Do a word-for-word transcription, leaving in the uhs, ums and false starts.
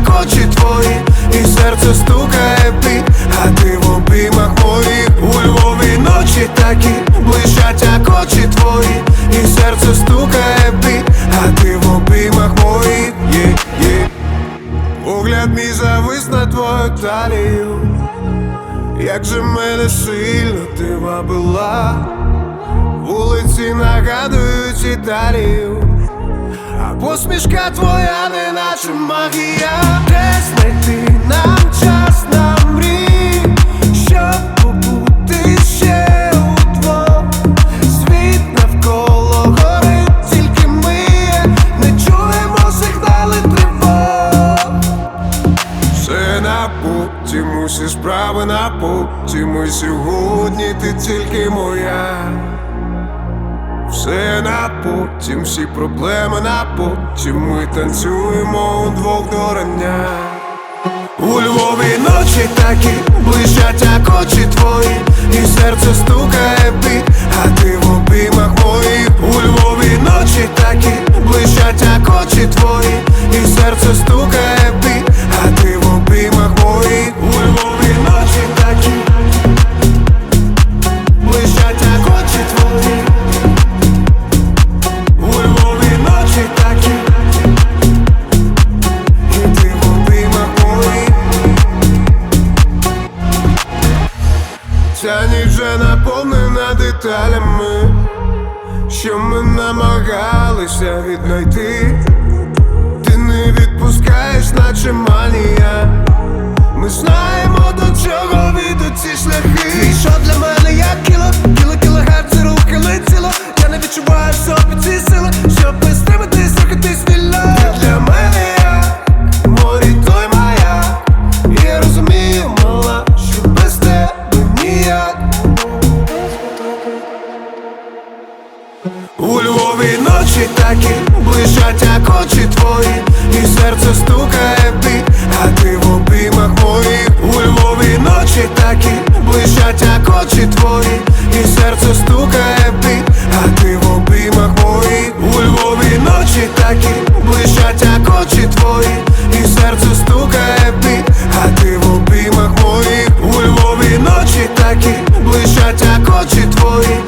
як очі твої, і серце стукає бій, а ти в обіймах моїх. У Львові ночі такі блищать, як очі твої, і серце стукає бій, а ти в обіймах моїх. yeah, yeah. Погляд мій завис на твою талію, як же мене сильно ти вабила. Вулиці нагадують Італію, а посмішка твоя неначе магія. Де знайти нам час на мрії, щоб побути ще удвох? Світ навколо горить, тільки ми не чуємо сигнали тривог. Все на потім, усі справи на потім, і сьогодні ти тільки моя. Все на потім, всі проблеми на потім, ми танцюємо удвох до рання. У Львові ночі такі блищать, як очі твої, і серце стукає бій, а ти в обіймах моїх. У Львові ночі такі блищать, як очі твої, і серце стукає бій, а ти в обіймах моїх. У Львові ночі такі блищать, як очі твої, ця ніч вже наповнена деталями, що ми намагалися віднайти. Ти не відпускаєш, наче манія. Ми знаємо, до чого ведуть ці шляхи. Ти що для мене як кіло, кіло кілогерці, руки летіло. Я не відчуваю в собі ці сили, щоб не стриматись, рухатись вільно. Ти для мене як морі, той маяк. Я розумію, мала, що без тебе ніяк. У Львові ночі такі блищать, як очі твої, і серце стукає бій, а ти в обіймах моїх. У Львові ночі такі блищать, як очі твої, і серце стукає бій, а ти в обіймах моїх. У Львові ночі такі блищать, як очі твої, і серце стукає бій, а ти в обіймах моїх. У Львові ночі такі блищать, як очі твої,